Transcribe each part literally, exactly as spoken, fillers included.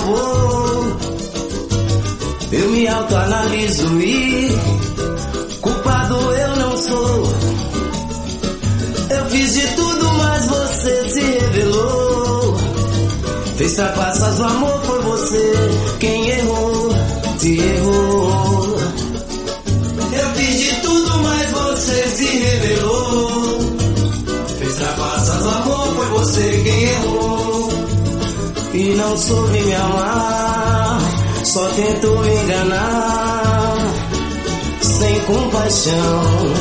acabou. Eu me autoanaliso e culpado eu não sou. Eu fiz de tudo, mas você se revelou. Fez trapaças, o amor foi você quem errou, te errou. Eu fiz de tudo, mas você se revelou. Fez trapaças, o amor foi você quem errou. E não soube me amar, só tentou me enganar, sem compaixão.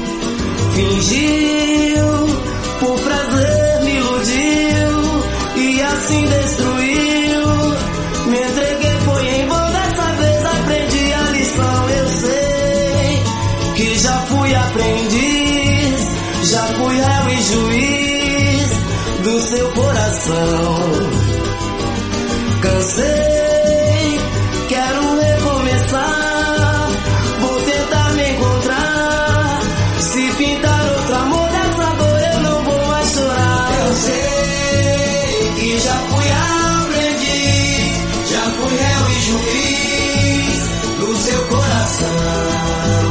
Fingiu, por prazer me iludiu e assim destruiu. Me entreguei, foi em vão, dessa vez aprendi a lição. Eu sei que já fui aprendiz, já fui réu e juiz do seu coração. Cansei, quero recomeçar, vou tentar me encontrar. Se pintar outro amor dessa dor eu não vou mais chorar. Eu sei que já fui aprendiz, já fui réu e juiz do seu coração.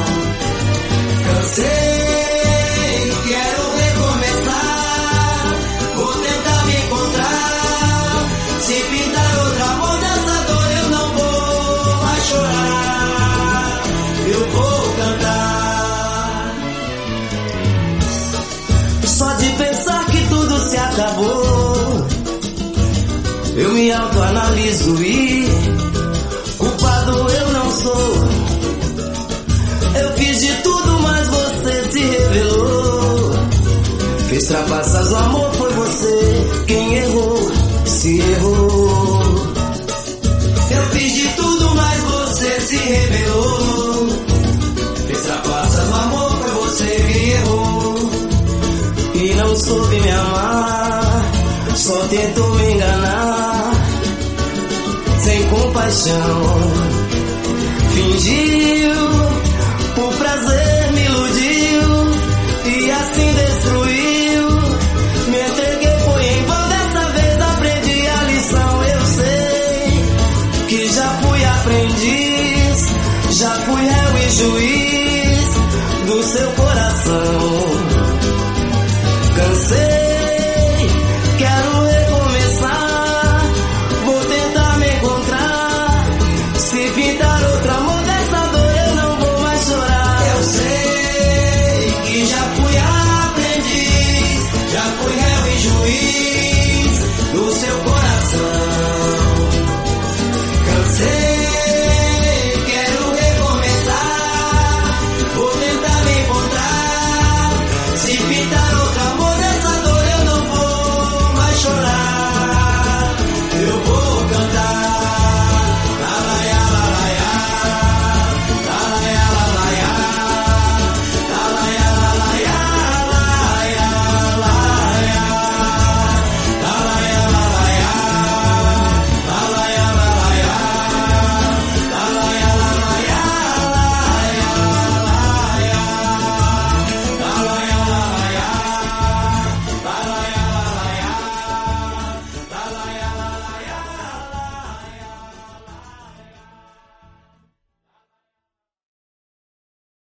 Cansei, quero recomeçar, vou tentar me encontrar. Se pintar outro amor dessa dor eu não vou mais chorar, eu vou cantar. Só de pensar que tudo se acabou, eu me autoanaliso e culpado eu não sou. Eu fiz de tudo, mas você se revelou. Fez trapaças, o amor foi você quem errou, se errou. Eu fiz de tudo, mas você se revelou. Fez trapaças, o amor foi você quem errou. E não soube me amar, só tentou me enganar, sem compaixão. Fingiu, por prazer me iludiu e assim destruiu. Me entreguei, foi em vão, dessa vez aprendi a lição. Eu sei que já fui aprendiz, já fui réu e juiz do seu coração. Cansei, quero recomeçar, vou tentar me encontrar. Se pintar outro amor